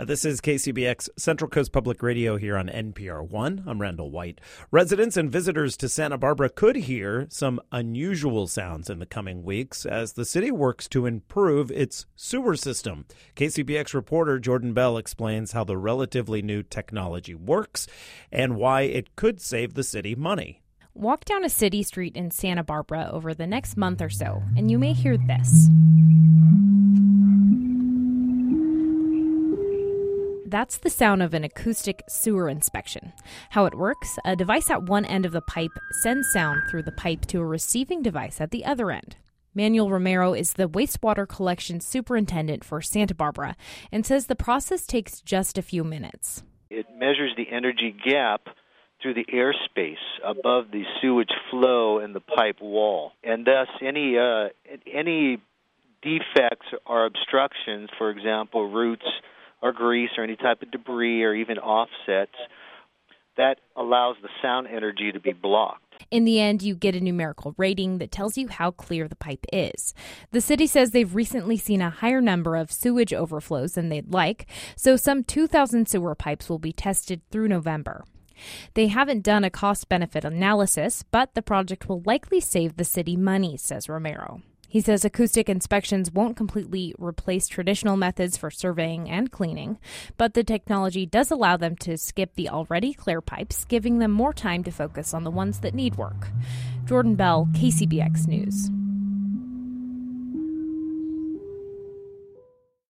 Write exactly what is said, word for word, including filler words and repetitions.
Uh, This is K C B X Central Coast Public Radio here on N P R one. I'm Randall White. Residents and visitors to Santa Barbara could hear some unusual sounds in the coming weeks as the city works to improve its sewer system. K C B X reporter Jordan Bell explains how the relatively new technology works and why it could save the city money. Walk down a city street in Santa Barbara over the next month or so, and you may hear this. That's the sound of an acoustic sewer inspection. How it works, a device at one end of the pipe sends sound through the pipe to a receiving device at the other end. Manuel Romero is the wastewater collection superintendent for Santa Barbara and says the process takes just a few minutes. It measures the energy gap through the airspace above the sewage flow in the pipe wall. And thus, any uh, any defects or obstructions, for example, roots or grease or any type of debris or even offsets, that allows the sound energy to be blocked. In the end, you get a numerical rating that tells you how clear the pipe is. The city says they've recently seen a higher number of sewage overflows than they'd like, so some two thousand sewer pipes will be tested through November. They haven't done a cost-benefit analysis, but the project will likely save the city money, says Romero. He says acoustic inspections won't completely replace traditional methods for surveying and cleaning, but the technology does allow them to skip the already clear pipes, giving them more time to focus on the ones that need work. Jordan Bell, K C B X News.